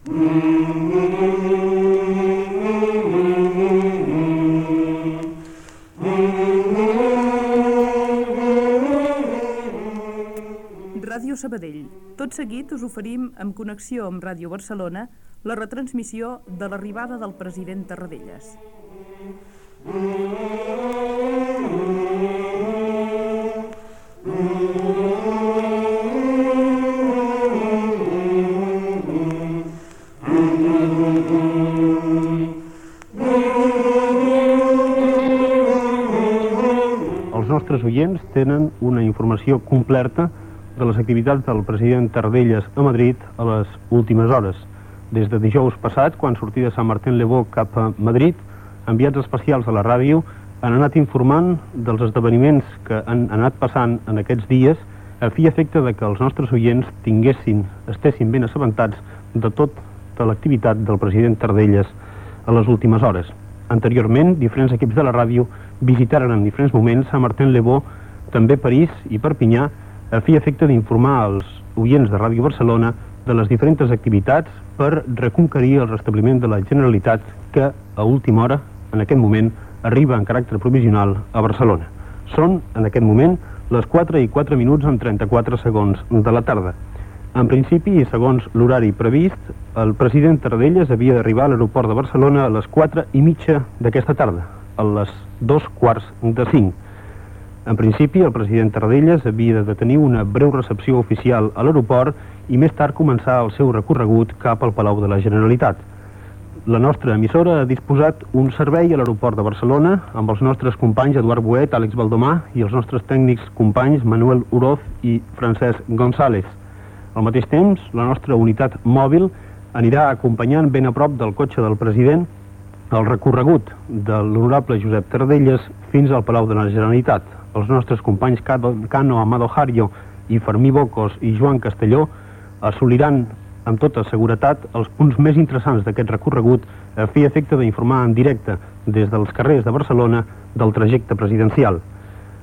Ràdio Sabadell. Tot seguit us oferim, en connexió amb Ràdio Barcelona, la retransmissió de l'arribada del president Tarradellas. Els nostres oients tenen una informació completa de les activitats del president Tarradellas a Madrid a les últimes hores. Des de dijous passat, quan sortia de Sant Martín-le-Beau cap a Madrid, enviats especials de la ràdio han anat informant dels esdeveniments que han anat passant en aquests dies a fi i efecte de que els nostres oients estessin ben assabentats de tota l'activitat del president Tarradellas a les últimes hores. Anteriorment, diferents equips de la ràdio visitaren en diferents moments Sant Martín-le-Beau, també París i Perpinyà, a fi i efecte d'informar als oients de Ràdio Barcelona de les diferents activitats per reconquerir el restabliment de la Generalitat que, a última hora, en aquest moment, arriba en caràcter provisional a Barcelona. Són, en aquest moment, les 4:04 amb 34 segons de la tarda. En principi, i segons l'horari previst, el president Tarradellas havia d'arribar a l'aeroport de Barcelona a les 4:30 d'aquesta tarda, a les 4:45. En principi, el president Tarradellas havia de tenir una breu recepció oficial a l'aeroport i més tard començar el seu recorregut cap al Palau de la Generalitat. La nostra emissora ha disposat un servei a l'aeroport de Barcelona amb els nostres companys Eduard Boet, Àlex Baldomà i els nostres tècnics companys Manuel Oroz i Francesc González. Al mateix temps, la nostra unitat mòbil anirà acompanyant ben a prop del cotxe del president el recorregut de l'honorable Josep Tarradellas fins al Palau de la Generalitat. Els nostres companys Cano Amado Jario i Fermí Bocos i Joan Castelló assoliran amb tota seguretat els punts més interessants d'aquest recorregut a fi i efecte d'informar en directe des dels carrers de Barcelona del trajecte presidencial.